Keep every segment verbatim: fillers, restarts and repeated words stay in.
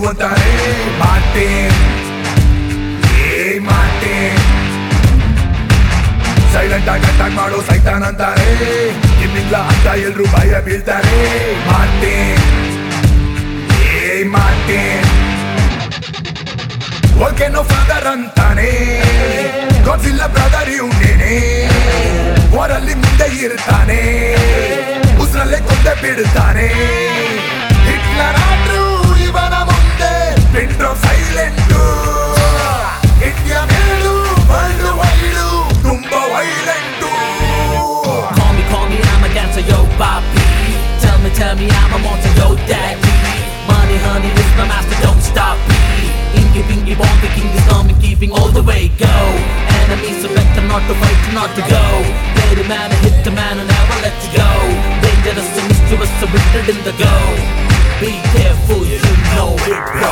ಅಂತಾರೆ ಮಾರ್ಟಿನ್ ಏ Martin silent ಆಗಿ ಅಟ್ಯಾಕ್ ಮಾಡೋ ಸೈತಾನ್ ಅಂತಾರೆ ಇನ್ನಿಲ್ಲ ಅಂತ ಎಲ್ರು ಭಯ ಬೀಳ್ತಾರೆ ಮಾರ್ಟಿನ್ ಏ ಮಾರ್ಟಿನ್ ಓಕೆನೋ ಫಾದರ್ ಅಂತಾನೆ ಗಾಡ್ಸಿಲ್ಲ ಬ್ರದರ್ ಇವ್ನೇನೆ ವಾರಲ್ಲಿ ಮುಂದೆ ಇರ್ತಾನೆ ಉಸ್ರಲ್ಲೇ ಕೊಂದೆ ಬಿಡ್ತಾನೆ ಹಿಟ್ಲರ್ ಆದ್ರೂ ಇವನ ಮುಂದೆ ಬಿಟ್ರೋ ಸೈಲೆಂಟು ಇಂಡಿಯಾ ಮೇಲು ವರ್ಲ್ಡ್ ವೈಡು ತುಂಬಾ violent Call me, call me, I'm a dancer, yo, Bobby. Tell me, tell me, I'm a monster, yo, daddy. Money, honey, this my master, don't stop me. Ingy, bingy, bongy, king is coming, keeping all the way, go. Enemies are better not to fight, not to go. Play the man and hit the man and never let you go. Dangerous and mischievous, so wicked in the go. Be careful, you know it, bro.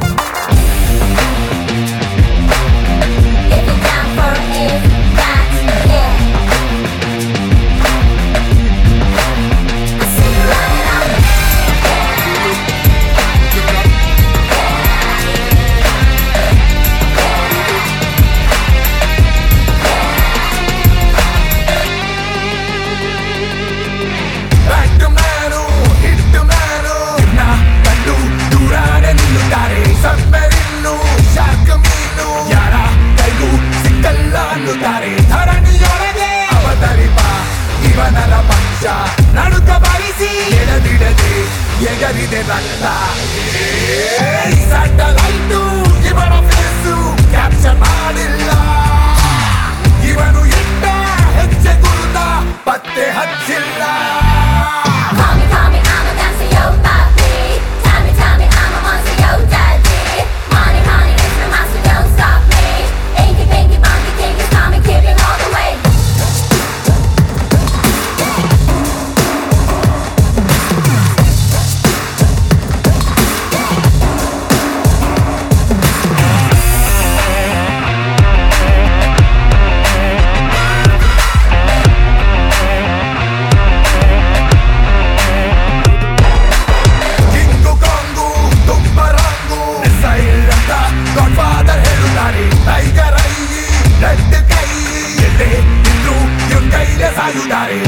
If you're down for it, that's it. I see you running on me. Back to manu, hit to manu. Na kandu durane nilluttare. Submarine, shark meenu. Yara kaigu sikkalla annutare. ಧರಣಿಯೊಳಗೆ ಅವತರಿಪ ಇವನರ ಪಕ್ಷ ನಡುಕ ಬರಿಸಿ ಎಳೆದಿಡದೆ ಎಗರಿದೆ ರಕ್ತ satellite ಇವನ face capture ಮಾಡಿಲ್ಲ ಇವನು ಇಟ್ಟ ಹೆಜ್ಜೆ ಗುರುತ ಪತ್ತೆ ಹಚ್ಚಿಲ್ಲ Call me, call me, I'm a dancer, yo, Bobby. Tell me, tell me, I'm a monster, yo, daddy. Money, honey, it's my master, don't stop me. Inky, pinky, bonky, king is coming, keeping all the way. King kong ತುಂಬರಂಗು ಸೈಲ್ ಅಂತ god father ಹೇಳುತ್ತಾರೆ tiger eye red ಕೈ ಎಲ್ಲೇ ಇದ್ರು ಇವ್ರ ಕೈಲೇ ಸಾಯುತ್ತಾರೆ